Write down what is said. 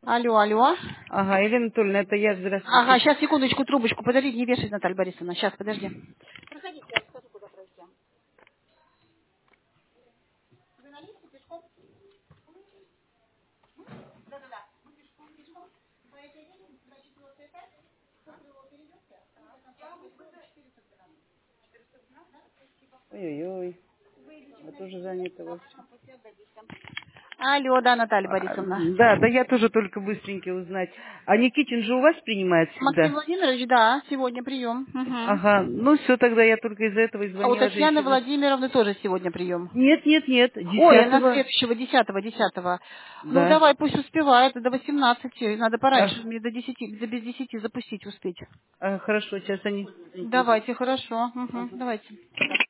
Алло, алло. Ага, Елена Анатольевна, это я, Ага, здравствуйте. сейчас, секундочку, трубочку. Подожди, не вешай, Наталья Борисовна. Сейчас, подожди. Ой-ой-ой, я тоже занята вообще. Алло, да, Наталья Борисовна. Да, я тоже только быстренько узнать. А Никитин же у вас принимает Максим всегда? Владимирович, да, сегодня прием. Угу. Ага, ну все, тогда я только из-за этого и А у звонила Татьяны женщине. Владимировны тоже сегодня прием. Нет, Ой, она 10-го. следующего, десятого. Ну, Да. давай, пусть успевает, до 18. Надо А, пораньше, мне до 10, до без 10 запустить успеть. хорошо, сейчас они... Давайте, хорошо. Угу, давайте.